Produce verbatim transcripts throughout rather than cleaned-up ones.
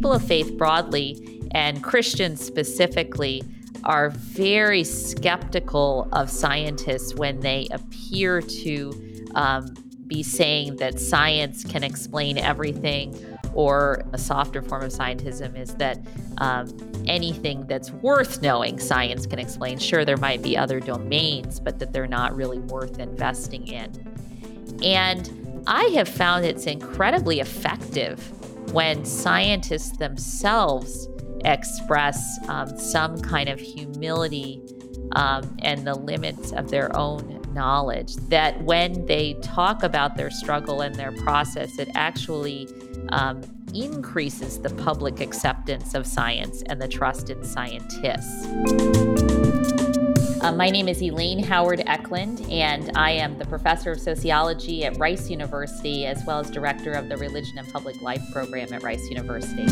people of faith broadly and Christians specifically are very skeptical of scientists when they appear to um, be saying that science can explain everything, or a softer form of scientism is that um, anything that's worth knowing, science can explain. Sure, there might be other domains, but that they're not really worth investing in. And I have found it's incredibly effective when scientists themselves express um, some kind of humility um, and the limits of their own knowledge, that when they talk about their struggle and their process, it actually um, increases the public acceptance of science and the trust in scientists. Uh, my name is Elaine Howard Eklund, and I am the professor of sociology at Rice University, as well as director of the Religion and Public Life program at Rice University.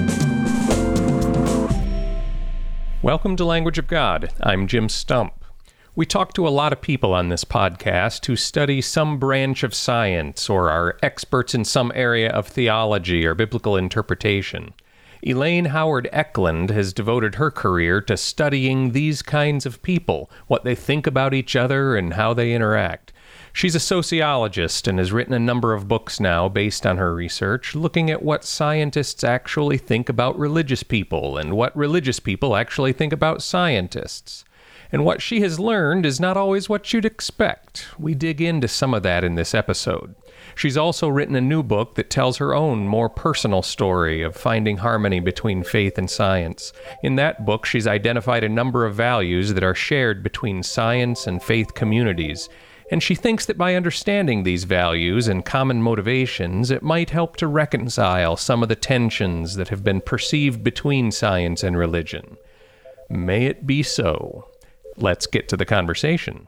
Welcome to Language of God. I'm Jim Stump. We talk to a lot of people on this podcast who study some branch of science or are experts in some area of theology or biblical interpretation. Elaine Howard Eklund has devoted her career to studying these kinds of people, what they think about each other and how they interact. She's a sociologist and has written a number of books now based on her research, looking at what scientists actually think about religious people and what religious people actually think about scientists. And what she has learned is not always what you'd expect. We dig into some of that in this episode. She's also written a new book that tells her own, more personal story of finding harmony between faith and science. In that book, she's identified a number of values that are shared between science and faith communities. And she thinks that by understanding these values and common motivations, it might help to reconcile some of the tensions that have been perceived between science and religion. May it be so. Let's get to the conversation.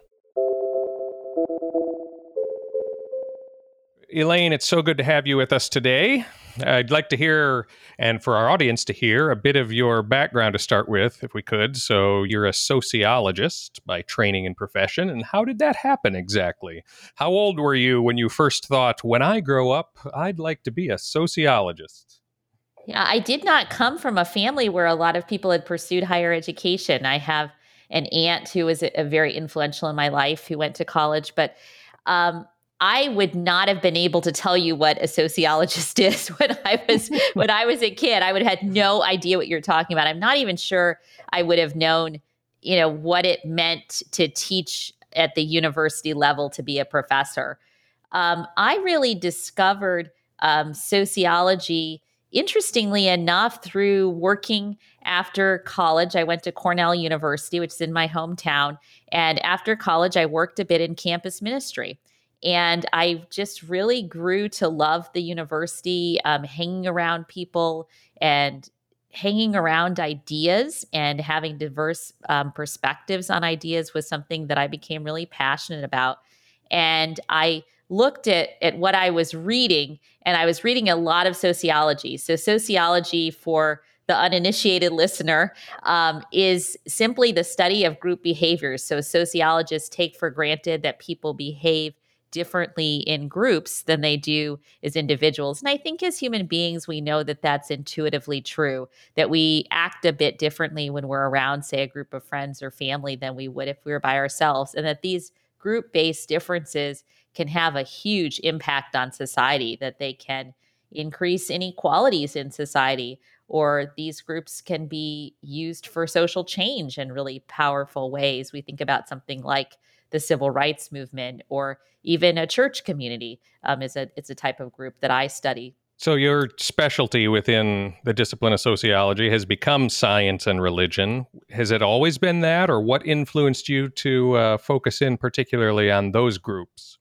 Elaine, it's so good to have you with us today. I'd like to hear, and for our audience to hear, a bit of your background to start with, if we could. So you're a sociologist by training and profession, and how did that happen exactly? How old were you when you first thought, when I grow up, I'd like to be a sociologist? Yeah, I did not come from a family where a lot of people had pursued higher education. I have an aunt who was a, a very influential in my life who went to college, but um, I would not have been able to tell you what a sociologist is when I was when I was a kid. I would have had no idea what you're talking about. I'm not even sure I would have known, you know, what it meant to teach at the university level to be a professor. Um, I really discovered um, sociology, interestingly enough, through working after college. I went to Cornell University, which is in my hometown. And after college, I worked a bit in campus ministry. And I just really grew to love the university, um, hanging around people and hanging around ideas and having diverse um, perspectives on ideas was something that I became really passionate about. And I looked at, at what I was reading, and I was reading a lot of sociology. So sociology, for the uninitiated listener, um, is simply the study of group behaviors. So sociologists take for granted that people behave differently in groups than they do as individuals. And I think as human beings, we know that that's intuitively true, that we act a bit differently when we're around, say, a group of friends or family than we would if we were by ourselves, and that these group-based differences can have a huge impact on society, that they can increase inequalities in society, or these groups can be used for social change in really powerful ways. We think about something like the civil rights movement, or even a church community um, is a it's a type of group that I study. So your specialty within the discipline of sociology has become science and religion. Has it always been that, or what influenced you to uh, focus in particularly on those groups?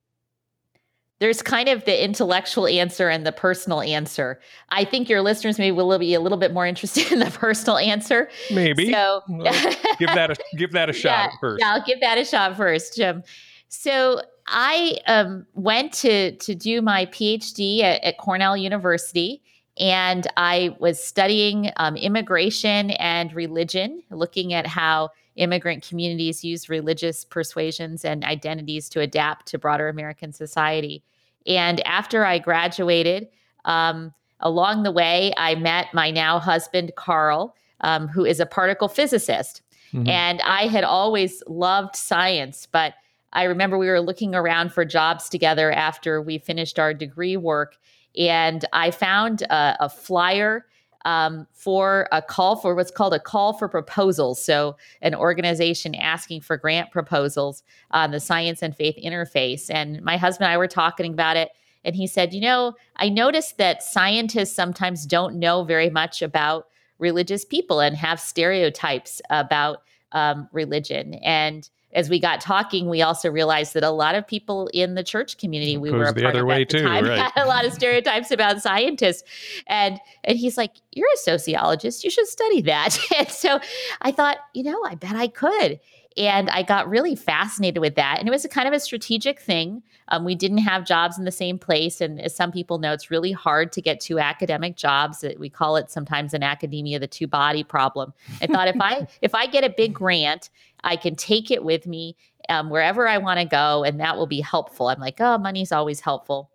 There's kind of the intellectual answer and the personal answer. I think your listeners maybe will be a little bit more interested in the personal answer. Maybe. So give that a give that a shot yeah, first. Yeah, I'll give that a shot first, Jim. So I um, went to to do my PhD at, at Cornell University, and I was studying um, immigration and religion, looking at how immigrant communities use religious persuasions and identities to adapt to broader American society. And after I graduated, um, along the way, I met my now husband, Carl, um, who is a particle physicist. Mm-hmm. And I had always loved science, but I remember we were looking around for jobs together after we finished our degree work. And I found a, a flyer um, for a call for what's called a call for proposals. So an organization asking for grant proposals on the science and faith interface. And my husband and I were talking about it. And he said, you know, I noticed that scientists sometimes don't know very much about religious people and have stereotypes about um, religion. And as we got talking, we also realized that a lot of people in the church community we were a part of at the time had a lot of stereotypes about scientists. And and he's like, you're a sociologist, you should study that. And so I thought, you know, I bet I could. And I got really fascinated with that. And it was a kind of a strategic thing. Um, we didn't have jobs in the same place. And as some people know, it's really hard to get two academic jobs. We call it sometimes in academia, the two body problem. I thought if I if I get a big grant, I can take it with me um, wherever I want to go, and that will be helpful. I'm like, oh, money's always helpful.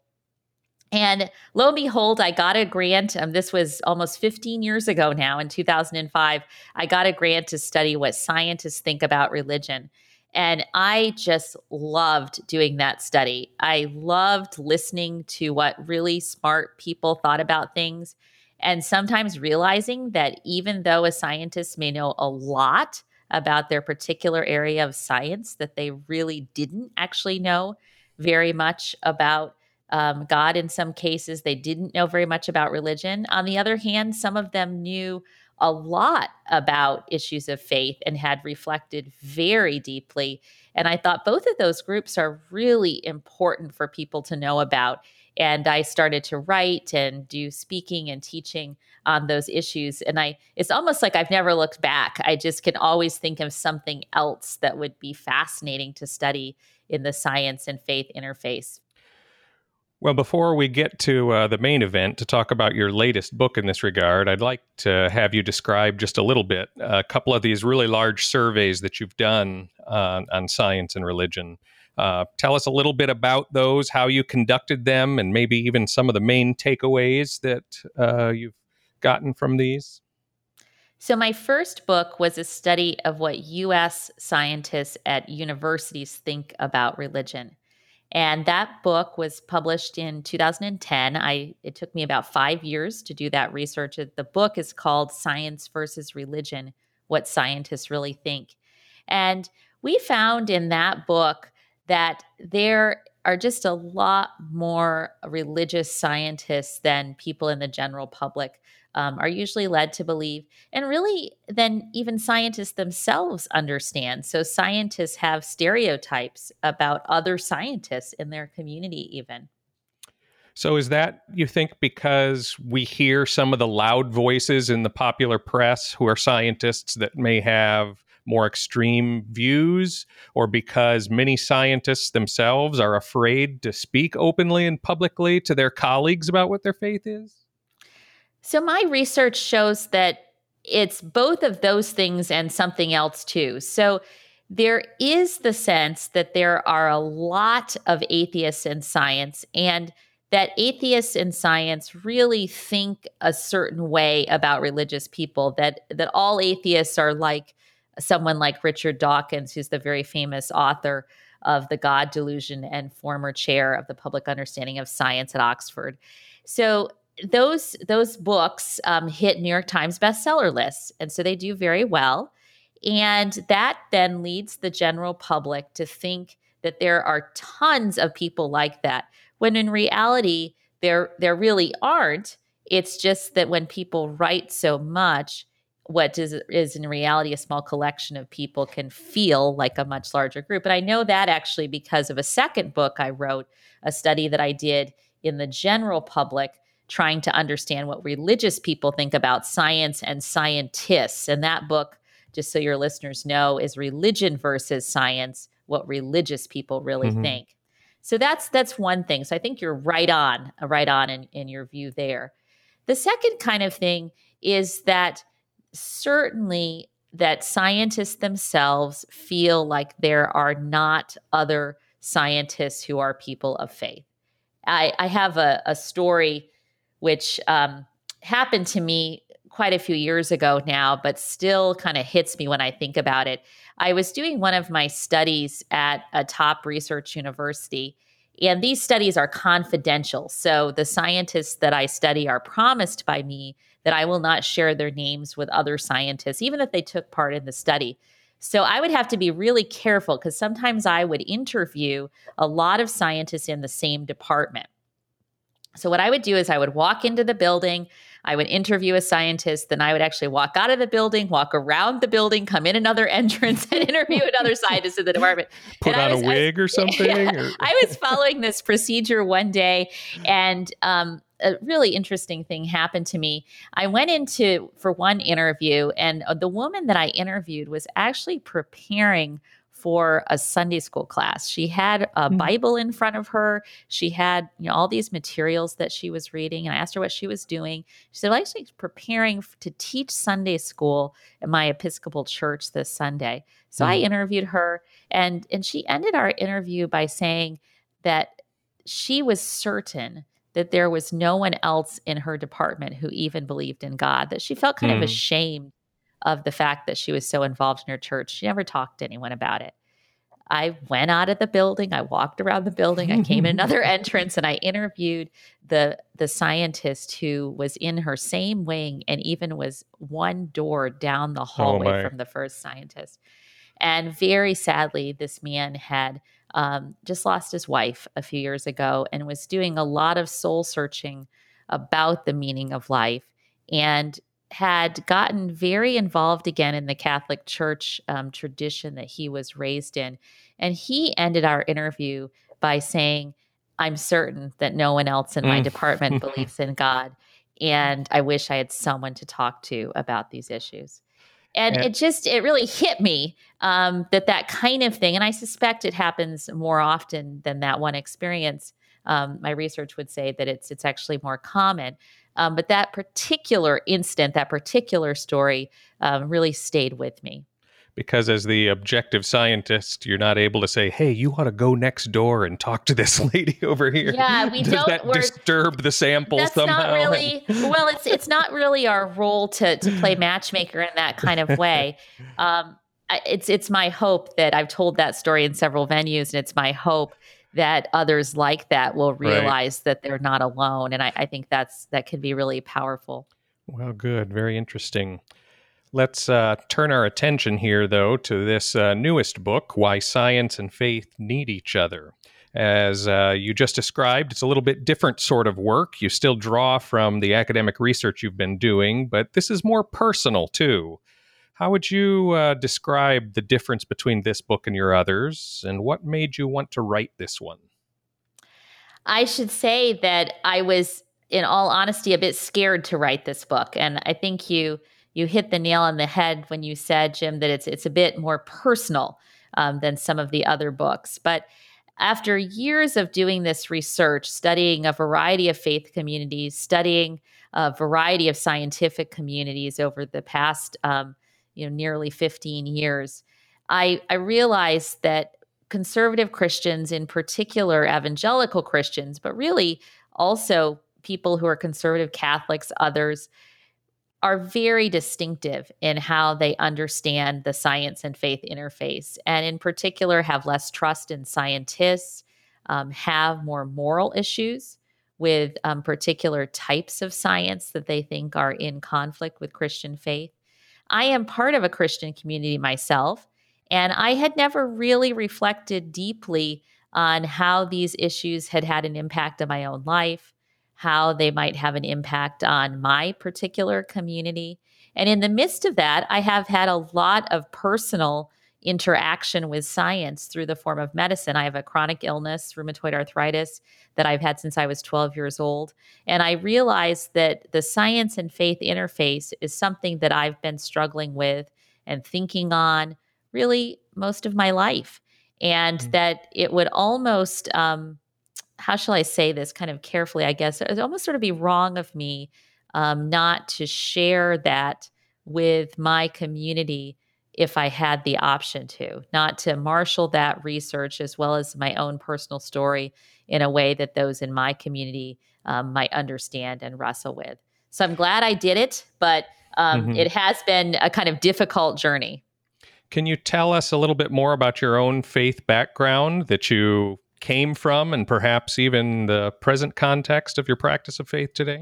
And lo and behold, I got a grant. Um, this was almost fifteen years ago now, in two thousand five. I got a grant to study what scientists think about religion. And I just loved doing that study. I loved listening to what really smart people thought about things, and sometimes realizing that even though a scientist may know a lot about their particular area of science, that they really didn't actually know very much about Um, God. In some cases, they didn't know very much about religion. On the other hand, some of them knew a lot about issues of faith and had reflected very deeply. And I thought both of those groups are really important for people to know about. And I started to write and do speaking and teaching on those issues. And I, it's almost like I've never looked back. I just can always think of something else that would be fascinating to study in the science and faith interface. Well, before we get to uh, the main event to talk about your latest book in this regard, I'd like to have you describe just a little bit a couple of these really large surveys that you've done uh, on science and religion. Uh, tell us a little bit about those, how you conducted them, and maybe even some of the main takeaways that uh, you've gotten from these. So my first book was a study of what U S scientists at universities think about religion. And that book was published in two thousand ten. I it took me about five years to do that research. The book is called Science versus Religion: What Scientists Really Think. And we found in that book that there are just a lot more religious scientists than people in the general public um, are usually led to believe, and really than even scientists themselves understand. So scientists have stereotypes about other scientists in their community even. So is that, you think, because we hear some of the loud voices in the popular press who are scientists that may have more extreme views, or because many scientists themselves are afraid to speak openly and publicly to their colleagues about what their faith is? So my research shows that it's both of those things and something else too. So there is the sense that there are a lot of atheists in science, and that atheists in science really think a certain way about religious people, that that all atheists are like someone like Richard Dawkins, who's the very famous author of The God Delusion and former chair of the Public Understanding of Science at Oxford. So those those books um, hit New York Times bestseller lists, and so they do very well. And that then leads the general public to think that there are tons of people like that, when in reality, there there really aren't. It's just that when people write so much, what is, is in reality a small collection of people can feel like a much larger group. And I know that actually because of a second book I wrote, a study that I did in the general public, trying to understand what religious people think about science and scientists. And that book, just so your listeners know, is Religion versus Science: What Religious People Really mm-hmm. Think. So that's that's one thing. So I think you're right on, right on in, in your view there. The second kind of thing is that certainly that scientists themselves feel like there are not other scientists who are people of faith. I, I have a, a story which um, happened to me quite a few years ago now, but still kind of hits me when I think about it. I was doing one of my studies at a top research university, and these studies are confidential. So the scientists that I study are promised by me that I will not share their names with other scientists, even if they took part in the study. So I would have to be really careful because sometimes I would interview a lot of scientists in the same department. So what I would do is I would walk into the building, I would interview a scientist, then I would actually walk out of the building, walk around the building, come in another entrance and interview another scientist in the department. Put and on was, a wig was, or something? Yeah, or? I was following this procedure one day, and um, a really interesting thing happened to me. I went into for one interview, and the woman that I interviewed was actually preparing for a Sunday school class. She had a Bible in front of her. She had, you know, all these materials that she was reading. And I asked her what she was doing. She said, well, actually preparing to teach Sunday school at my Episcopal church this Sunday. So mm. I interviewed her, and, and she ended our interview by saying that she was certain that there was no one else in her department who even believed in God, that she felt kind mm. of ashamed of the fact that she was so involved in her church. She never talked to anyone about it. I went out of the building. I walked around the building. I came in another entrance, and I interviewed the the scientist who was in her same wing and even was one door down the hallway oh from the first scientist. And very sadly, this man had um, just lost his wife a few years ago and was doing a lot of soul searching about the meaning of life, and had gotten very involved again in the Catholic Church um, tradition that he was raised in. And he ended our interview by saying, I'm certain that no one else in my department believes in God, and I wish I had someone to talk to about these issues. And yeah. it just, it really hit me um, that that kind of thing, and I suspect it happens more often than that one experience. Um, my research would say that it's it's actually more common. Um, but that particular incident, that particular story um, really stayed with me. Because as the objective scientist, you're not able to say, hey, you ought to go next door and talk to this lady over here. Yeah, we Does don't. that disturb the sample that's somehow? Not really, well, it's it's not really our role to to play matchmaker in that kind of way. Um, it's it's my hope that I've told that story in several venues, and it's my hope that others like that will realize right. that they're not alone. And I, I think that's that can be really powerful. Well, good. Very interesting. Let's uh, turn our attention here, though, to this uh, newest book, Why Science and Faith Need Each Other. As uh, you just described, it's a little bit different sort of work. You still draw from the academic research you've been doing, but this is more personal, too. How would you uh, describe the difference between this book and your others, and what made you want to write this one? I should say that I was, in all honesty, a bit scared to write this book. And I think you you hit the nail on the head when you said, Jim, that it's it's a bit more personal um, than some of the other books. But after years of doing this research, studying a variety of faith communities, studying a variety of scientific communities over the past um, you know, nearly fifteen years, I, I realized that conservative Christians, in particular evangelical Christians, but really also people who are conservative Catholics, others, are very distinctive in how they understand the science and faith interface, and in particular have less trust in scientists, um, have more moral issues with um, particular types of science that they think are in conflict with Christian faith. I am part of a Christian community myself, and I had never really reflected deeply on how these issues had had an impact on my own life, how they might have an impact on my particular community. And in the midst of that, I have had a lot of personal interaction with science through the form of medicine. I have a chronic illness, rheumatoid arthritis, that I've had since I was twelve years old. And I realized that the science and faith interface is something that I've been struggling with and thinking on really most of my life. And mm-hmm. that it would almost, um, how shall I say this kind of carefully, I guess, it would almost sort of be wrong of me um, not to share that with my community if I had the option to, not to marshal that research as well as my own personal story in a way that those in my community um, might understand and wrestle with. So I'm glad I did it, but um, mm-hmm. it has been a kind of difficult journey. Can you tell us a little bit more about your own faith background that you came from, and perhaps even the present context of your practice of faith today?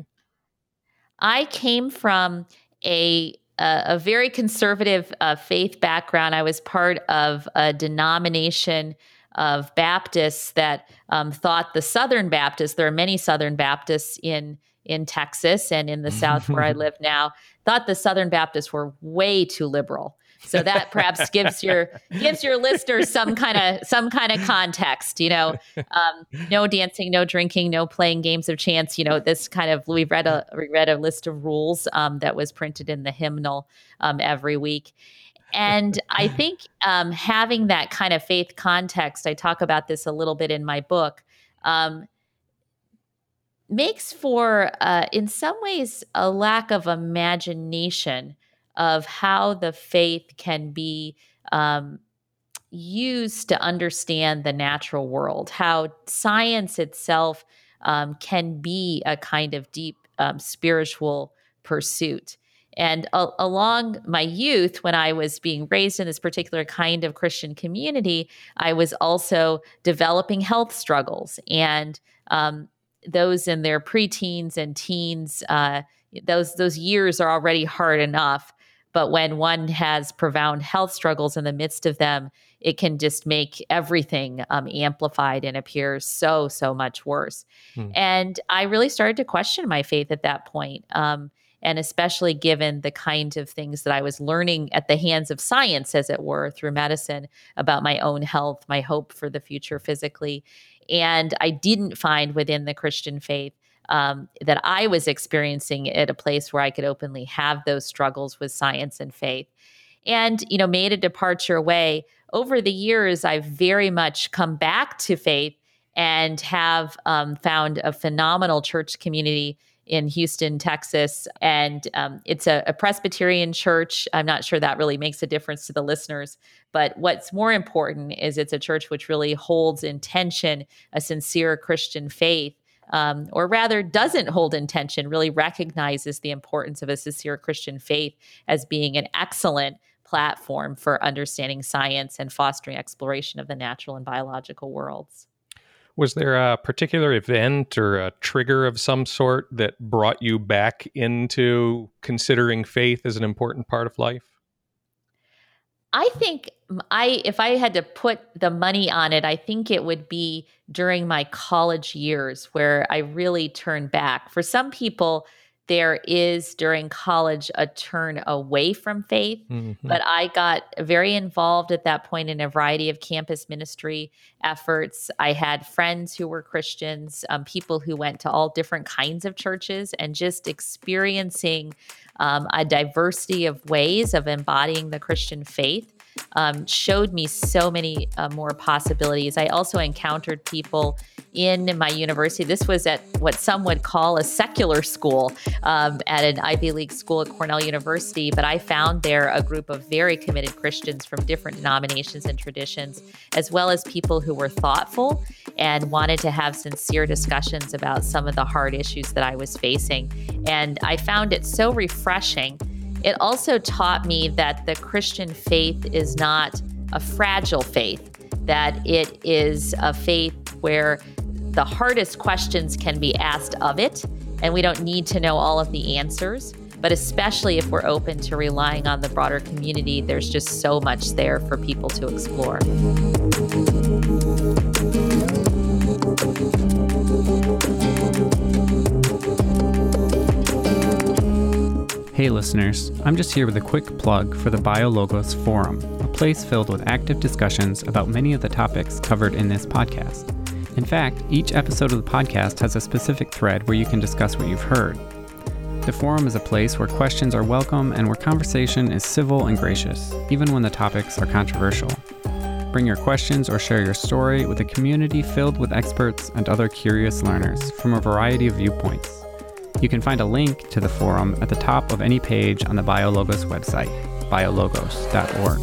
I came from a a, a very conservative uh, faith background. I was part of a denomination of Baptists that um, thought the Southern Baptists, there are many Southern Baptists in in Texas and in the South where I live now, thought the Southern Baptists were way too liberal. So that perhaps gives your gives your listeners some kind of some kind of context, you know, um, no dancing, no drinking, no playing games of chance. You know, this kind of we've read a we read a list of rules um, that was printed in the hymnal um, every week. And I think um, having that kind of faith context, I talk about this a little bit in my book, um, makes for, uh, in some ways, a lack of imagination of how the faith can be um, used to understand the natural world, how science itself um, can be a kind of deep um, spiritual pursuit. And uh, along my youth, when I was being raised in this particular kind of Christian community, I was also developing health struggles. And um, those in their preteens and teens, uh, those those years are already hard enough. But when one has profound health struggles in the midst of them, it can just make everything um, amplified and appear so, so much worse. Hmm. And I really started to question my faith at that point. Um, and especially given the kind of things that I was learning at the hands of science, as it were, through medicine about my own health, my hope for the future physically. And I didn't find within the Christian faith Um, that I was experiencing at a place where I could openly have those struggles with science and faith, and, you know, made a departure away. Over the years, I've very much come back to faith and have um, found a phenomenal church community in Houston, Texas. And um, it's a, a Presbyterian church. I'm not sure that really makes a difference to the listeners, but what's more important is it's a church which really holds in tension a sincere Christian faith. Um, or rather doesn't hold in tension, really recognizes the importance of a sincere Christian faith as being an excellent platform for understanding science and fostering exploration of the natural and biological worlds. Was there a particular event or a trigger of some sort that brought you back into considering faith as an important part of life? I think I, if I had to put the money on it, I think it would be during my college years where I really turned back. For some people, there is during college a turn away from faith, mm-hmm. but I got very involved at that point in a variety of campus ministry efforts. I had friends who were Christians, um, people who went to all different kinds of churches, and just experiencing um, a diversity of ways of embodying the Christian faith um, showed me so many uh, more possibilities. I also encountered people in my university. This was at what some would call a secular school um, at an Ivy League school at Cornell University, but I found there a group of very committed Christians from different denominations and traditions, as well as people who were thoughtful and wanted to have sincere discussions about some of the hard issues that I was facing. And I found it so refreshing. It also taught me that the Christian faith is not a fragile faith, that it is a faith where the hardest questions can be asked of it, and we don't need to know all of the answers. But especially if we're open to relying on the broader community, there's just so much there for people to explore. Hey listeners, I'm just here with a quick plug for the BioLogos Forum, a place filled with active discussions about many of the topics covered in this podcast. In fact, each episode of the podcast has a specific thread where you can discuss what you've heard. The forum is a place where questions are welcome and where conversation is civil and gracious, even when the topics are controversial. Bring your questions or share your story with a community filled with experts and other curious learners from a variety of viewpoints. You can find a link to the forum at the top of any page on the BioLogos website, biologos dot org.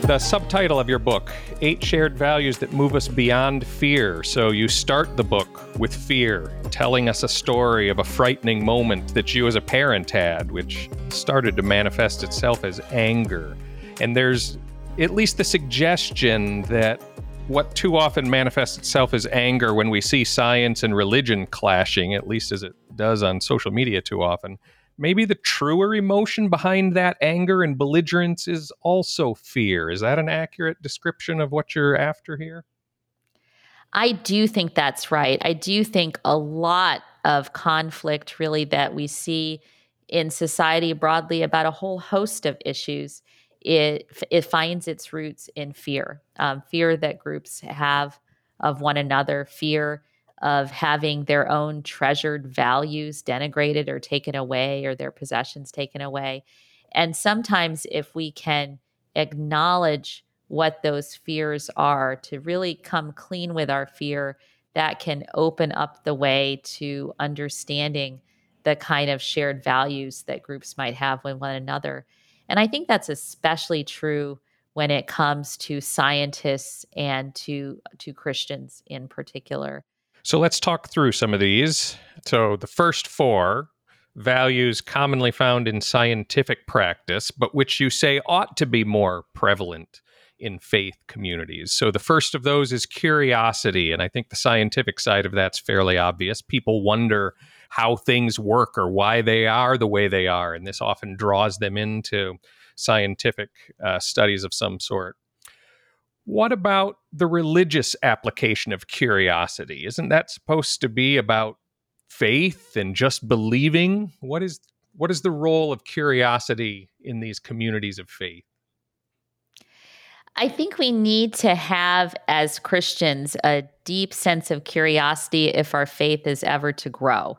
the subtitle of your book, Eight Shared Values That Move Us Beyond Fear. So you start the book with fear, telling us a story of a frightening moment that you as a parent had, which started to manifest itself as anger. And there's at least the suggestion that what too often manifests itself as anger when we see science and religion clashing, at least as it does on social media too often, maybe the truer emotion behind that anger and belligerence is also fear. Is that an accurate description of what you're after here? I do think that's right. I do think a lot of conflict really that we see in society broadly about a whole host of issues, it, it finds its roots in fear. Um, fear that groups have of one another, fear of having their own treasured values denigrated or taken away, or their possessions taken away. And sometimes if we can acknowledge what those fears are, to really come clean with our fear, that can open up the way to understanding the kind of shared values that groups might have with one another. And I think that's especially true when it comes to scientists and to, to Christians in particular. So let's talk through some of these. So the first four, values commonly found in scientific practice, but which you say ought to be more prevalent in faith communities. So the first of those is curiosity. And I think the scientific side of that's fairly obvious. People wonder how things work or why they are the way they are. And this often draws them into scientific uh, studies of some sort. What about the religious application of curiosity? Isn't that supposed to be about faith and just believing? What is what is the role of curiosity in these communities of faith? I think we need to have, as Christians, a deep sense of curiosity if our faith is ever to grow.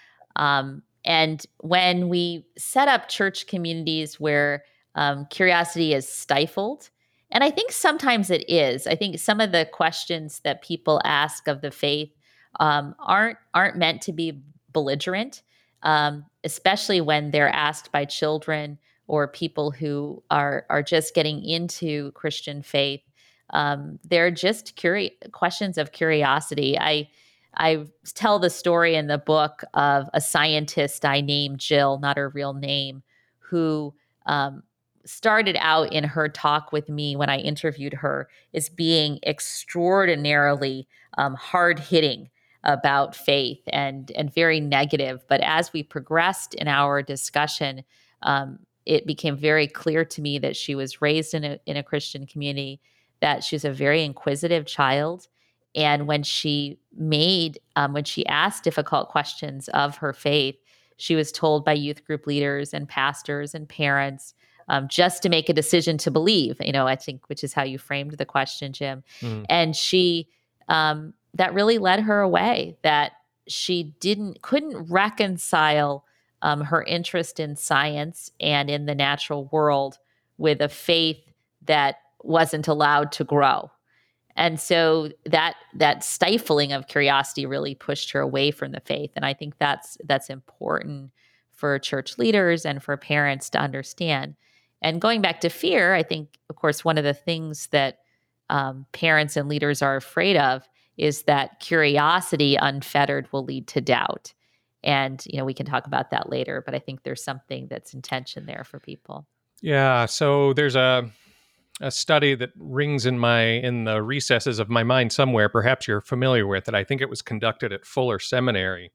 Um, and when we set up church communities where um, curiosity is stifled, and I think sometimes it is, I think some of the questions that people ask of the faith um, aren't aren't meant to be belligerent, um, especially when they're asked by children or people who are are just getting into Christian faith. Um, they're just curi- questions of curiosity. I I tell the story in the book of a scientist I named Jill, not her real name, who um, started out in her talk with me when I interviewed her as being extraordinarily um, hard-hitting about faith and and very negative. But as we progressed in our discussion, um, it became very clear to me that she was raised in a in a Christian community, that she was a very inquisitive child. And when she made, um, when she asked difficult questions of her faith, she was told by youth group leaders and pastors and parents um, just to make a decision to believe, you know, I think, which is how you framed the question, Jim. Mm. And she, um, that really led her away, that she didn't, couldn't reconcile um, her interest in science and in the natural world with a faith that wasn't allowed to grow. And so that that stifling of curiosity really pushed her away from the faith. And I think that's that's important for church leaders and for parents to understand. And going back to fear, I think, of course, one of the things that um, parents and leaders are afraid of is that curiosity unfettered will lead to doubt. And, you know, we can talk about that later, but I think there's something that's in tension there for people. Yeah. So there's a a study that rings in my in the recesses of my mind somewhere. Perhaps you're familiar with it. I think it was conducted at Fuller Seminary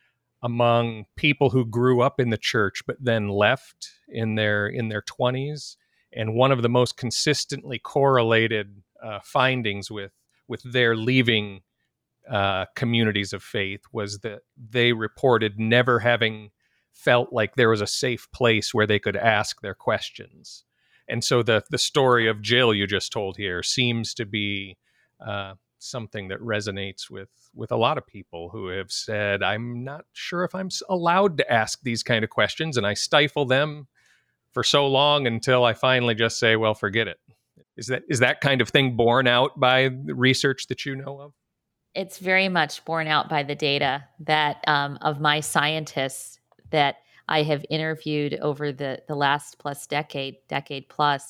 among people who grew up in the church but then left in their in their twenties. And one of the most consistently correlated uh, findings with with their leaving uh, communities of faith was that they reported never having felt like there was a safe place where they could ask their questions. And so the the story of Jill you just told here seems to be uh, something that resonates with with a lot of people who have said, I'm not sure if I'm allowed to ask these kind of questions, and I stifle them for so long until I finally just say, well, forget it. Is that is that kind of thing borne out by the research that you know of? It's very much borne out by the data that um, of my scientists that I have interviewed over the, the last plus decade, decade plus,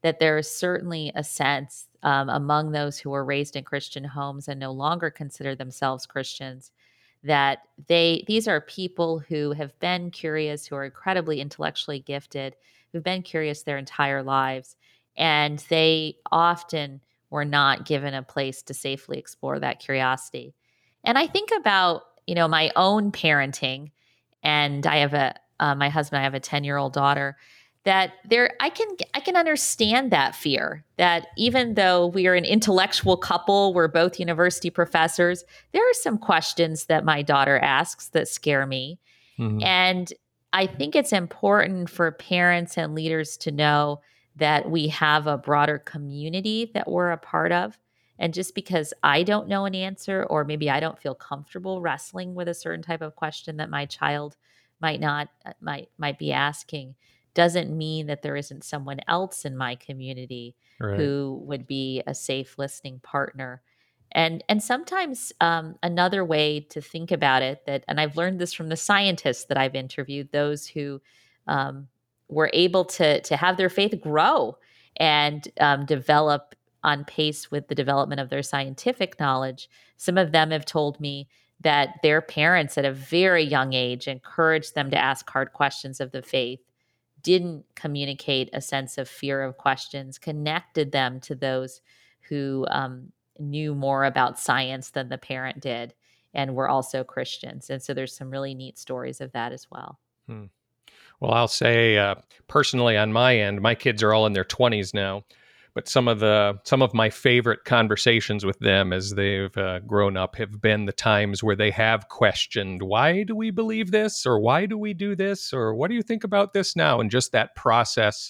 that there is certainly a sense um, among those who were raised in Christian homes and no longer consider themselves Christians that they these are people who have been curious, who are incredibly intellectually gifted, who've been curious their entire lives, and they often were not given a place to safely explore that curiosity. And I think about, you know, my own parenting, and I have a uh, my husband, I have a ten-year-old daughter, that there I can I can understand that fear, that even though we are an intellectual couple, we're both university professors, there are some questions that my daughter asks that scare me. Mm-hmm. And I think it's important for parents and leaders to know that we have a broader community that we're a part of. And just because I don't know an answer, or maybe I don't feel comfortable wrestling with a certain type of question that my child might not might might be asking, doesn't mean that there isn't someone else in my community Right. who would be a safe listening partner. And and sometimes um, another way to think about it, that, and I've learned this from the scientists that I've interviewed, those who um, were able to to have their faith grow and um, develop on pace with the development of their scientific knowledge. Some of them have told me that their parents at a very young age encouraged them to ask hard questions of the faith, didn't communicate a sense of fear of questions, connected them to those who um, knew more about science than the parent did, and were also Christians. And so there's some really neat stories of that as well. Hmm. Well, I'll say uh, personally on my end, my kids are all in their twenties now, but some of the some of my favorite conversations with them as they've uh, grown up have been the times where they have questioned, why do we believe this? Or why do we do this? Or what do you think about this now? And just that process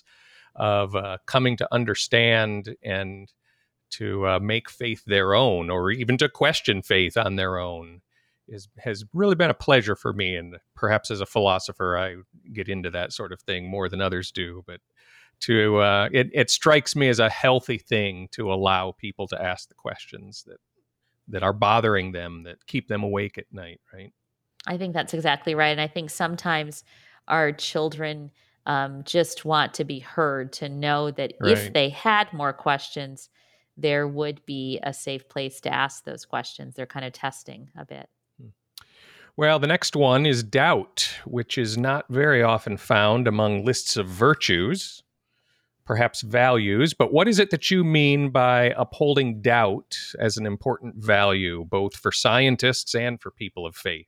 of uh, coming to understand and to uh, make faith their own, or even to question faith on their own, is has really been a pleasure for me. And perhaps as a philosopher, I get into that sort of thing more than others do. But to uh, it, it strikes me as a healthy thing to allow people to ask the questions that that are bothering them, that keep them awake at night, right? I think that's exactly right. And I think sometimes our children um, just want to be heard, to know that Right. if they had more questions, there would be a safe place to ask those questions. They're kind of testing a bit. Well, the next one is doubt, which is not very often found among lists of virtues, perhaps values. But what is it that you mean by upholding doubt as an important value, both for scientists and for people of faith?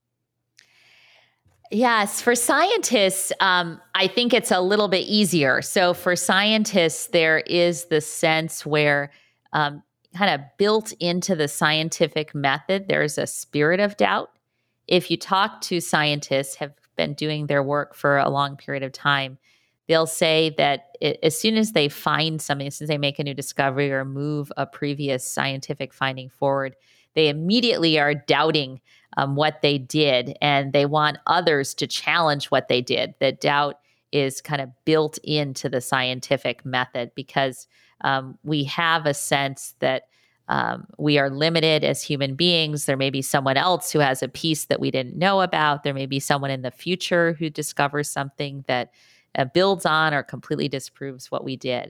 Yes, for scientists, um, I think it's a little bit easier. So for scientists, there is the sense where um, kind of built into the scientific method, there's a spirit of doubt. If you talk to scientists, have been doing their work for a long period of time, they'll say that it, as soon as they find something, as soon as they make a new discovery or move a previous scientific finding forward, they immediately are doubting um, what they did, and they want others to challenge what they did. That doubt is kind of built into the scientific method, because um, we have a sense that um, we are limited as human beings. There may be someone else who has a piece that we didn't know about. There may be someone in the future who discovers something that Uh, builds on or completely disproves what we did.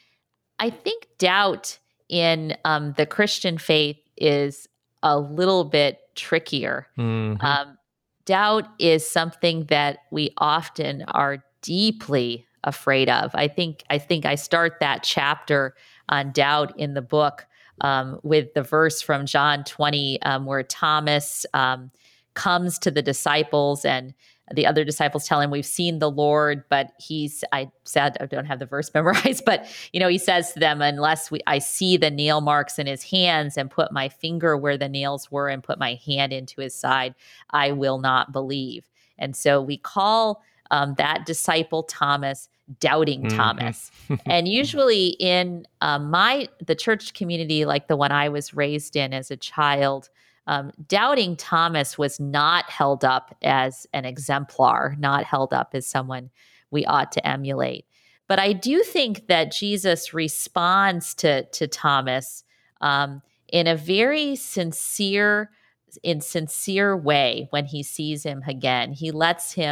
I think doubt in um, the Christian faith is a little bit trickier. Mm-hmm. Um, doubt is something that we often are deeply afraid of. I think I think I start that chapter on doubt in the book um, with the verse from John twenty, um, where Thomas um, comes to the disciples, and the other disciples tell him, we've seen the Lord, but he's, I said, I don't have the verse memorized, but, you know, he says to them, unless we, I see the nail marks in his hands and put my finger where the nails were and put my hand into his side, I will not believe. And so we call um, that disciple Thomas Doubting Mm-hmm. Thomas. And usually in um, my, the church community, like the one I was raised in as a child, Um, Doubting Thomas was not held up as an exemplar, not held up as someone we ought to emulate. But I do think that Jesus responds to, to Thomas um, in a very sincere, in sincere way when he sees him again. He lets him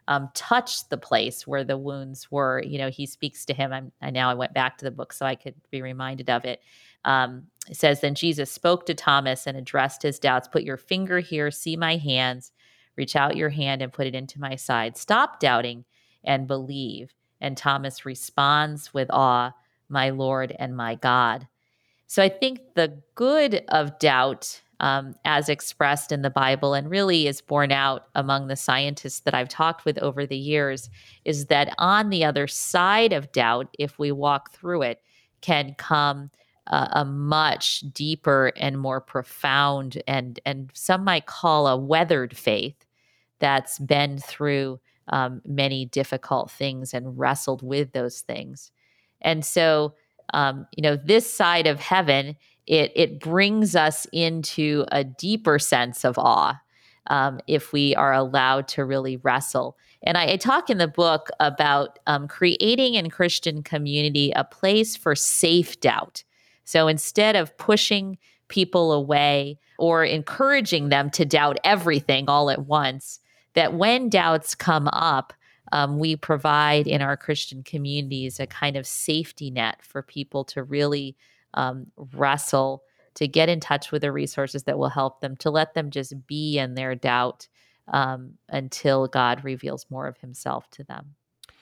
um, touch the place where the wounds were. You know, he speaks to him. I'm, I now I went back to the book so I could be reminded of it. Um, it says, then Jesus spoke to Thomas and addressed his doubts. Put your finger here, see my hands, reach out your hand and put it into my side. Stop doubting and believe. And Thomas responds with awe, my Lord and my God. So I think the good of doubt, um, as expressed in the Bible and really is borne out among the scientists that I've talked with over the years, is that on the other side of doubt, if we walk through it, can come uh, a much deeper and more profound and, and some might call a weathered faith that's been through um, many difficult things and wrestled with those things. And so, um, you know, this side of heaven, it it brings us into a deeper sense of awe um, if we are allowed to really wrestle. And I, I talk in the book about um, creating in Christian community a place for safe doubt. So instead of pushing people away or encouraging them to doubt everything all at once, that when doubts come up, um, we provide in our Christian communities a kind of safety net for people to really um, wrestle, to get in touch with the resources that will help them, to let them just be in their doubt um, until God reveals more of himself to them.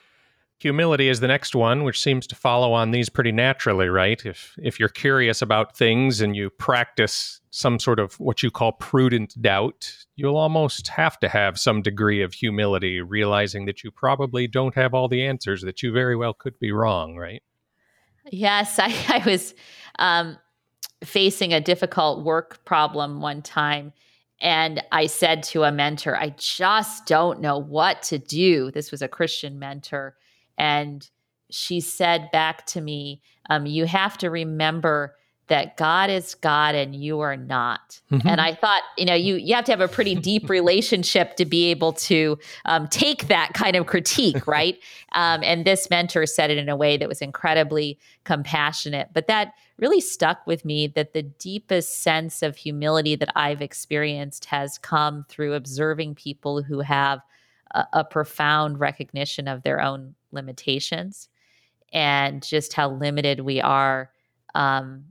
Humility is the next one, which seems to follow on these pretty naturally, right? If if you're curious about things and you practice some sort of what you call prudent doubt, you'll almost have to have some degree of humility, realizing that you probably don't have all the answers, that you very well could be wrong, right? Yes, I, I was um, facing a difficult work problem one time. And I said to a mentor, I just don't know what to do. This was a Christian mentor. And she said back to me, um, you have to remember that God is God and you are not. Mm-hmm. And I thought, you know, you, you have to have a pretty deep relationship to be able to um, take that kind of critique, right? um, and this mentor said it in a way that was incredibly compassionate. But that really stuck with me, that the deepest sense of humility that I've experienced has come through observing people who have a, a profound recognition of their own limitations and just how limited we are um,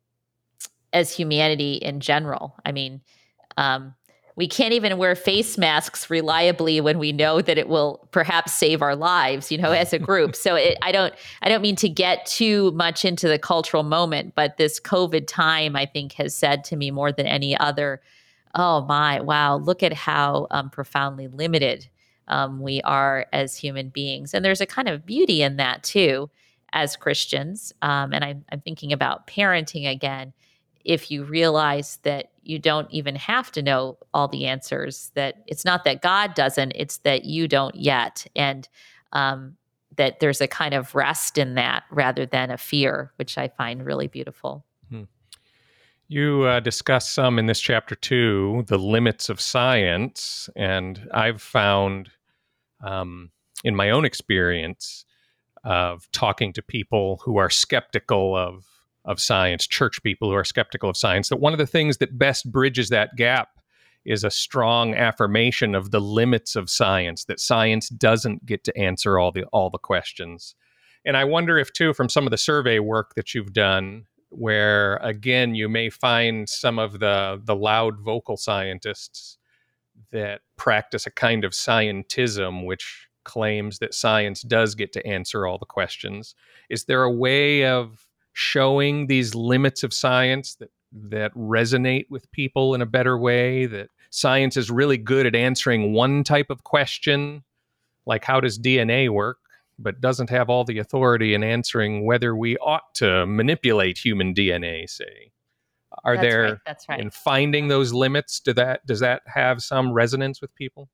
as humanity in general. I mean, um, we can't even wear face masks reliably when we know that it will perhaps save our lives, you know, as a group. So it, I don't, I don't mean to get too much into the cultural moment, but this COVID time, I think, has said to me more than any other, oh my, wow, look at how um, profoundly limited um, we are as human beings. And there's a kind of beauty in that too, as Christians. Um, and I'm, I'm thinking about parenting again. If you realize that you don't even have to know all the answers, that it's not that God doesn't, it's that you don't yet. And um, that there's a kind of rest in that rather than a fear, which I find really beautiful. Hmm. You uh, discuss some in this chapter too, the limits of science. And I've found um, in my own experience of talking to people who are skeptical of of science, church people who are skeptical of science, that one of the things that best bridges that gap is a strong affirmation of the limits of science, that science doesn't get to answer all the all the questions. And I wonder if, too, from some of the survey work that you've done, where, again, you may find some of the, the loud vocal scientists that practice a kind of scientism, which claims that science does get to answer all the questions. Is there a way of showing these limits of science that that resonate with people in a better way, that science is really good at answering one type of question, like how does D N A work, but doesn't have all the authority in answering whether we ought to manipulate human D N A, say? Are That's there, right. That's right. in finding those limits, do that, does that have some resonance with people?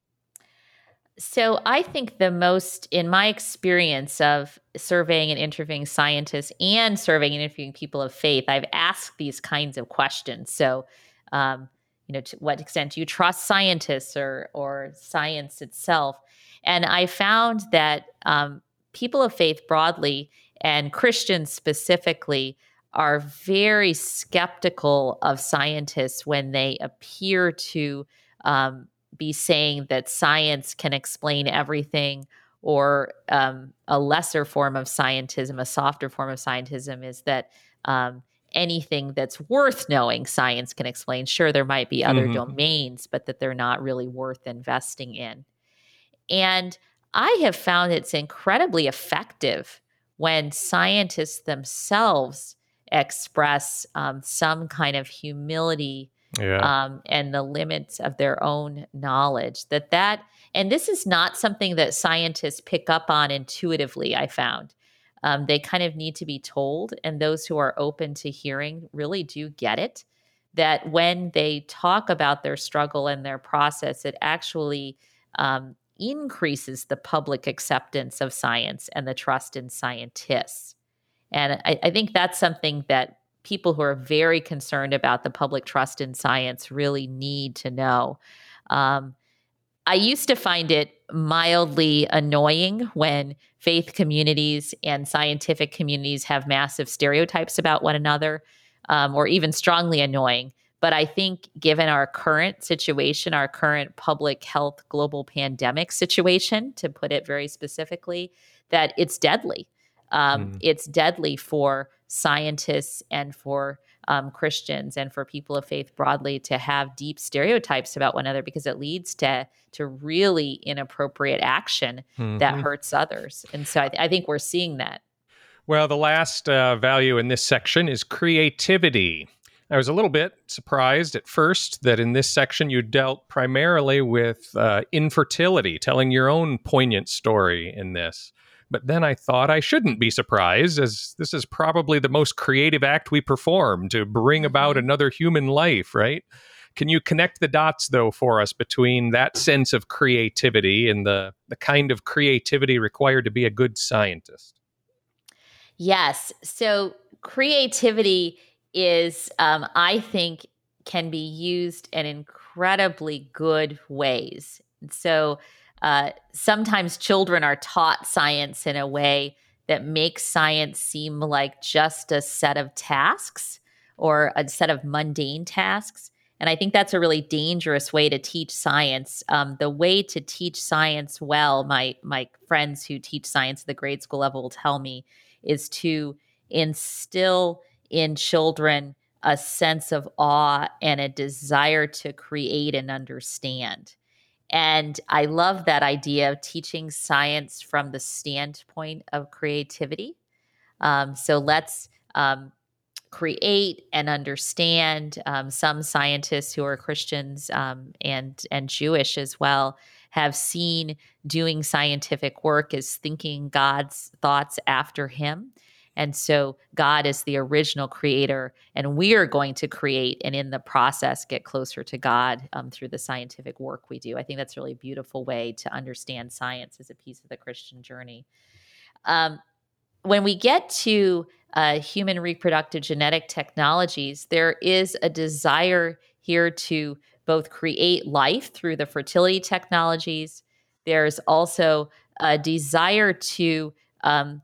So I think the most, in my experience of surveying and interviewing scientists and surveying and interviewing people of faith, I've asked these kinds of questions. So, um, you know, to what extent do you trust scientists or or science itself? And I found that um, people of faith broadly and Christians specifically are very skeptical of scientists when they appear to um, be saying that science can explain everything, or um, a lesser form of scientism, a softer form of scientism is that um, anything that's worth knowing, science can explain. Sure, there might be other Mm-hmm. domains, but that they're not really worth investing in. And I have found it's incredibly effective when scientists themselves express um, some kind of humility Yeah. um, and the limits of their own knowledge. That that and this is not something that scientists pick up on intuitively, I found. Um, they kind of need to be told, and those who are open to hearing really do get it, that when they talk about their struggle and their process, it actually um, increases the public acceptance of science and the trust in scientists. And I, I think that's something that people who are very concerned about the public trust in science really need to know. Um, I used to find it mildly annoying when faith communities and scientific communities have massive stereotypes about one another, um, or even strongly annoying. But I think given our current situation, our current public health global pandemic situation, to put it very specifically, that it's deadly. Um, Mm. It's deadly for scientists and for um, Christians and for people of faith broadly to have deep stereotypes about one another, because it leads to to really inappropriate action Mm-hmm. that hurts others. And so I, th- I think we're seeing that. Well, the last uh, value in this section is creativity. I was a little bit surprised at first that in this section you dealt primarily with uh, infertility, telling your own poignant story in this. But then I thought I shouldn't be surprised, as this is probably the most creative act we perform, to bring about another human life, right? Can you connect the dots, though, for us between that sense of creativity and the, the kind of creativity required to be a good scientist? Yes. So creativity is, um, I think, can be used in incredibly good ways. So uh, sometimes children are taught science in a way that makes science seem like just a set of tasks or a set of mundane tasks. And I think that's a really dangerous way to teach science. Um, the way to teach science well, my my friends who teach science at the grade school level will tell me, is to instill in children a sense of awe and a desire to create and understand. And I love that idea of teaching science from the standpoint of creativity. Um, so let's um, create and understand. Um, some scientists who are Christians um, and and Jewish as well have seen doing scientific work as thinking God's thoughts after Him. And so God is the original creator, and we are going to create and in the process get closer to God um, through the scientific work we do. I think that's a really beautiful way to understand science as a piece of the Christian journey. Um, when we get to uh, human reproductive genetic technologies, there is a desire here to both create life through the fertility technologies. There's also a desire to um,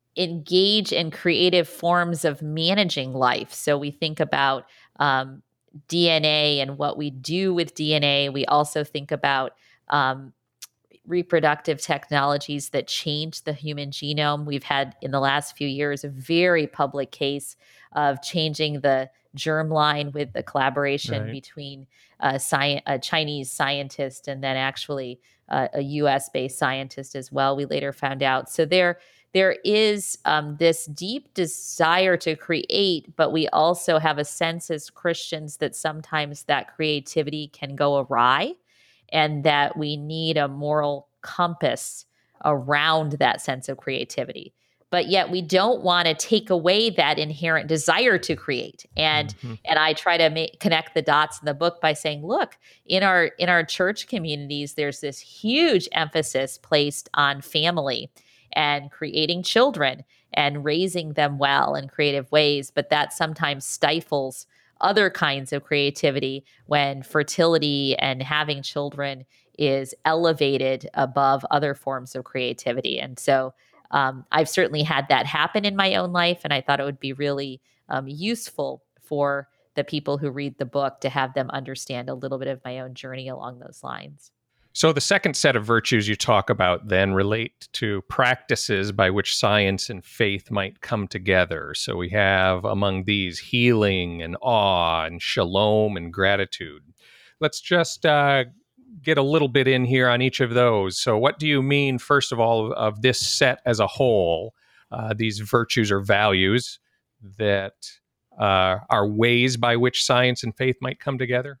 engage in creative forms of managing life. So we think about um, D N A and what we do with D N A. We also think about um, reproductive technologies that change the human genome. We've had in the last few years a very public case of changing the germline with the collaboration Right. between a, sci- a Chinese scientist and then actually uh, a U S-based scientist as well, we later found out. So there There is um, this deep desire to create, but we also have a sense as Christians that sometimes that creativity can go awry, and that we need a moral compass around that sense of creativity. But yet we don't want to take away that inherent desire to create. And Mhm. and I try to make, connect the dots in the book by saying, look, in our in our church communities, there's this huge emphasis placed on family and creating children and raising them well in creative ways. But that sometimes stifles other kinds of creativity when fertility and having children is elevated above other forms of creativity. And so um, I've certainly had that happen in my own life, and I thought it would be really um, useful for the people who read the book to have them understand a little bit of my own journey along those lines. So the second set of virtues you talk about then relate to practices by which science and faith might come together. So we have among these healing and awe and shalom and gratitude. Let's just uh, get a little bit in here on each of those. So what do you mean, first of all, of this set as a whole, uh, these virtues or values that uh, are ways by which science and faith might come together?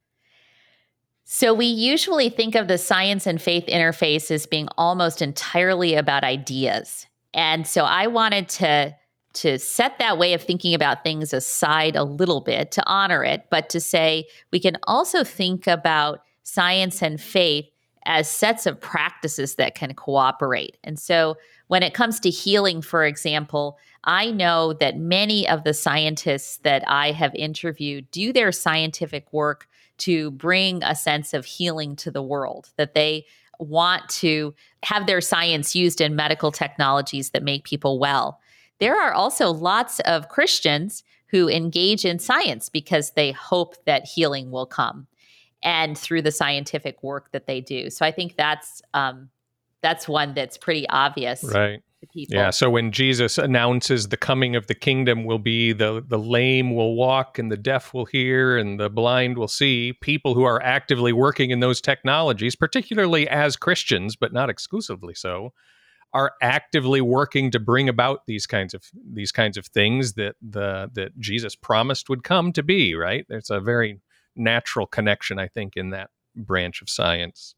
So we usually think of the science and faith interface as being almost entirely about ideas. And so I wanted to, to set that way of thinking about things aside a little bit to honor it, but to say we can also think about science and faith as sets of practices that can cooperate. And so when it comes to healing, for example, I know that many of the scientists that I have interviewed do their scientific work to bring a sense of healing to the world, that they want to have their science used in medical technologies that make people well. There are also lots of Christians who engage in science because they hope that healing will come, and through the scientific work that they do. So I think that's um, that's one that's pretty obvious. Right. To people. Yeah. So when Jesus announces the coming of the kingdom will be the, the lame will walk and the deaf will hear and the blind will see, people who are actively working in those technologies, particularly as Christians, but not exclusively so, are actively working to bring about these kinds of these kinds of things that the that Jesus promised would come to be, right? There's a very natural connection, I think, in that branch of science.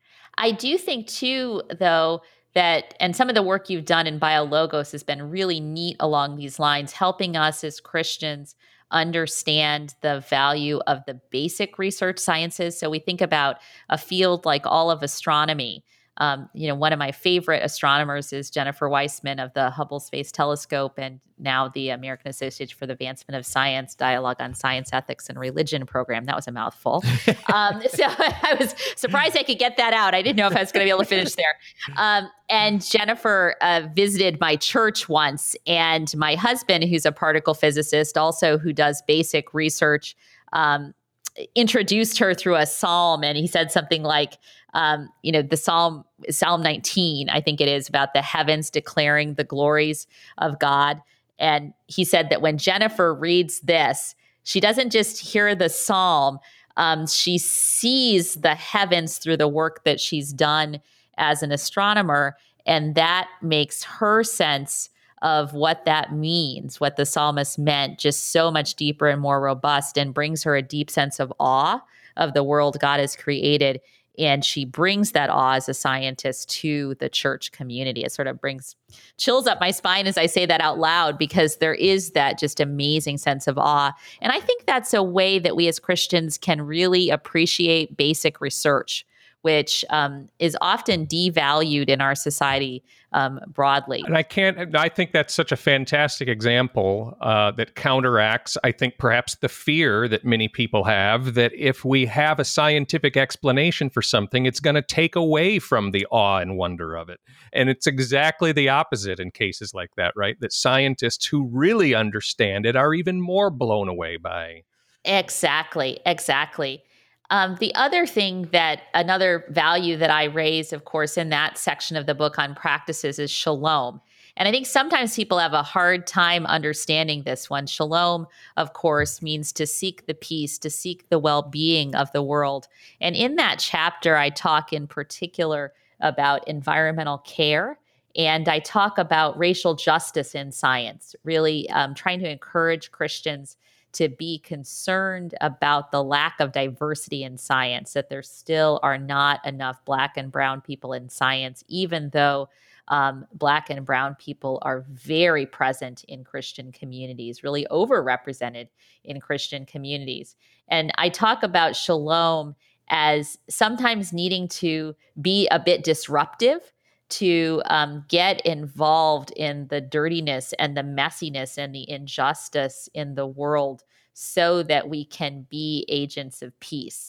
I do think too, though, that, and some of the work you've done in BioLogos has been really neat along these lines, helping us as Christians understand the value of the basic research sciences. So we think about a field like all of astronomy. Um, you know, one of my favorite astronomers is Jennifer Weissman of the Hubble Space Telescope, and now the American Association for the Advancement of Science Dialogue on Science, Ethics, and Religion program. That was a mouthful. um, so I was surprised I could get that out. I didn't know if I was going to be able to finish there. Um, and Jennifer uh, visited my church once, and my husband, who's a particle physicist, also who does basic research, um, introduced her through a psalm, and he said something like, um, you know, the psalm, Psalm nineteen, I think it is, about the heavens declaring the glories of God. And he said that when Jennifer reads this, she doesn't just hear the psalm, um, she sees the heavens through the work that she's done as an astronomer, and that makes her sense of what that means, what the psalmist meant, just so much deeper and more robust, and brings her a deep sense of awe of the world God has created. And she brings that awe as a scientist to the church community. It sort of brings chills up my spine as I say that out loud, because there is that just amazing sense of awe. And I think that's a way that we as Christians can really appreciate basic research, which um, is often devalued in our society um, broadly. And I can't, I think that's such a fantastic example uh, that counteracts, I think, perhaps the fear that many people have that if we have a scientific explanation for something, it's going to take away from the awe and wonder of it. And it's exactly the opposite in cases like that, right? That scientists who really understand it are even more blown away by. Exactly, exactly. Um, the other thing that another value that I raise, of course, in that section of the book on practices is shalom. And I think sometimes people have a hard time understanding this one. Shalom, of course, means to seek the peace, to seek the well-being of the world. And in that chapter, I talk in particular about environmental care, and I talk about racial justice in science, really um, trying to encourage Christians to be concerned about the lack of diversity in science, that there still are not enough Black and brown people in science, even though um, Black and brown people are very present in Christian communities, really overrepresented in Christian communities. And I talk about shalom as sometimes needing to be a bit disruptive, to um, get involved in the dirtiness and the messiness and the injustice in the world so that we can be agents of peace.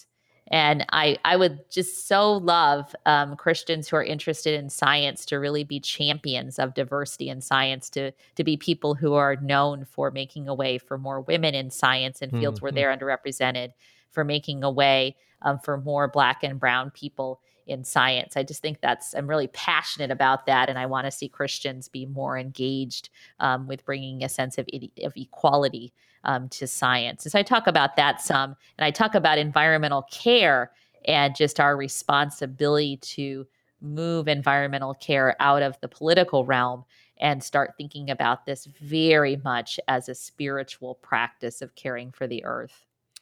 And I, I would just so love um, Christians who are interested in science to really be champions of diversity in science, to, to be people who are known for making a way for more women in science in fields mm-hmm. where they're underrepresented, for making a way um, for more Black and brown people in science. I just think that's, I'm really passionate about that. And I want to see Christians be more engaged um, with bringing a sense of, of equality um, to science. And so I talk about that some, and I talk about environmental care and just our responsibility to move environmental care out of the political realm and start thinking about this very much as a spiritual practice of caring for the earth.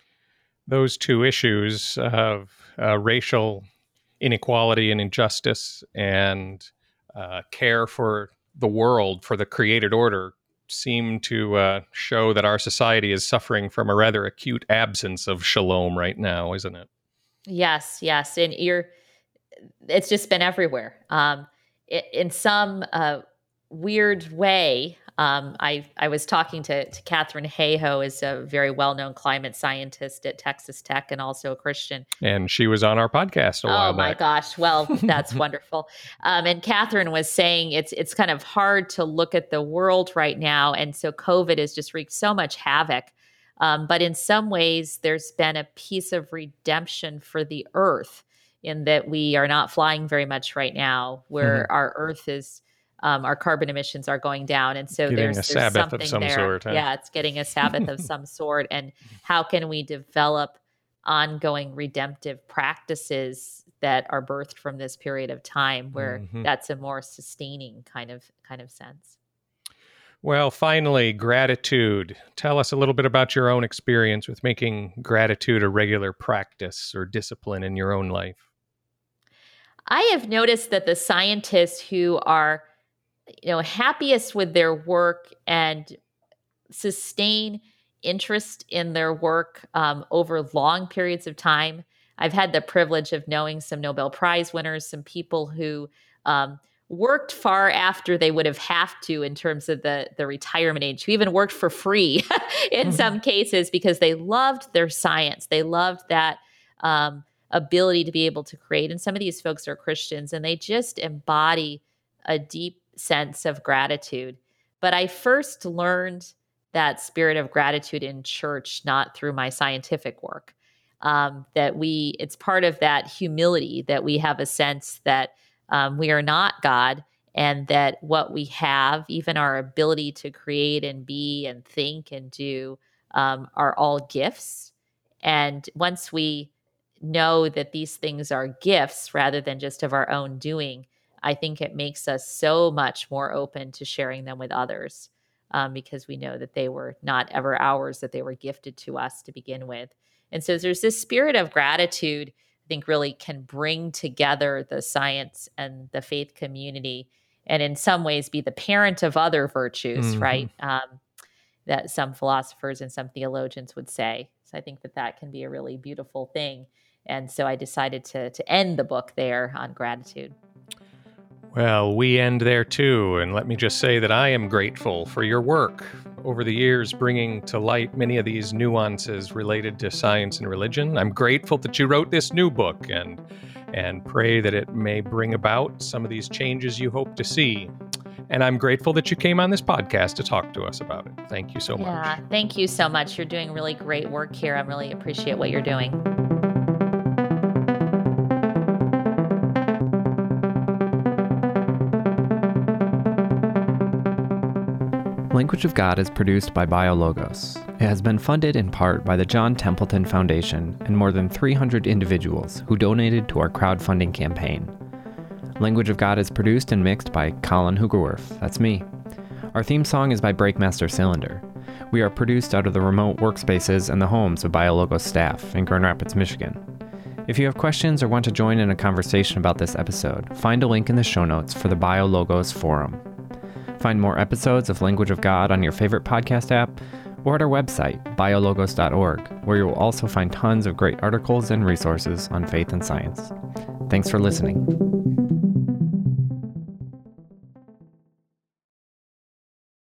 Those two issues of uh, racial inequality and injustice and uh, care for the world, for the created order, seem to uh, show that our society is suffering from a rather acute absence of shalom right now, isn't it? Yes, yes. And you're, it's just been everywhere. Um, it, in some uh, weird way, um, I, I was talking to, to Katharine Hayhoe, is a very well-known climate scientist at Texas Tech and also a Christian. And she was on our podcast a while back. Oh my back. gosh. Well, that's wonderful. Um, and Katharine was saying it's, it's kind of hard to look at the world right now. And so COVID has just wreaked so much havoc. Um, but in some ways, there's been a piece of redemption for the earth in that we are not flying very much right now, where mm-hmm. our earth is, um, our carbon emissions are going down. And so getting there's, a there's Sabbath something of some there. sort. Huh? Yeah, it's getting a Sabbath of some sort. And how can we develop ongoing redemptive practices that are birthed from this period of time where mm-hmm. that's a more sustaining kind of kind of sense? Well, finally, gratitude. Tell us a little bit about your own experience with making gratitude a regular practice or discipline in your own life. I have noticed that the scientists who are, you know, happiest with their work and sustain interest in their work um, over long periods of time. I've had the privilege of knowing some Nobel Prize winners, some people who um, worked far after they would have have to in terms of the, the retirement age, who even worked for free in mm-hmm. some cases because they loved their science. They loved that um, ability to be able to create. And some of these folks are Christians, and they just embody a deep sense of gratitude. But I first learned that spirit of gratitude in church, not through my scientific work, um, that we, it's part of that humility that we have a sense that um, we are not God, and that what we have, even our ability to create and be and think and do, um, are all gifts. And once we know that these things are gifts rather than just of our own doing, I think it makes us so much more open to sharing them with others. Um, because we know that they were not ever ours, that they were gifted to us to begin with. And so there's this spirit of gratitude, I think, really can bring together the science and the faith community, and in some ways be the parent of other virtues, mm-hmm. right? Um, that some philosophers and some theologians would say. So I think that that can be a really beautiful thing. And so I decided to to end the book there on gratitude. Well, we end there too, and let me just say that I am grateful for your work over the years bringing to light many of these nuances related to science and religion. I'm grateful that you wrote this new book, and and pray that it may bring about some of these changes you hope to see. And I'm grateful that you came on this podcast to talk to us about it. Thank you so much. Yeah, thank you so much. You're doing really great work here. I really appreciate what you're doing. Language of God is produced by BioLogos. It has been funded in part by the John Templeton Foundation and more than three hundred individuals who donated to our crowdfunding campaign. Language of God is produced and mixed by Colin Hoogerwerf, that's me. Our theme song is by Breakmaster Cylinder. We are produced out of the remote workspaces and the homes of BioLogos staff in Grand Rapids, Michigan. If you have questions or want to join in a conversation about this episode, find a link in the show notes for the BioLogos forum. Find more episodes of Language of God on your favorite podcast app or at our website, biologos dot org, where you will also find tons of great articles and resources on faith and science. Thanks for listening.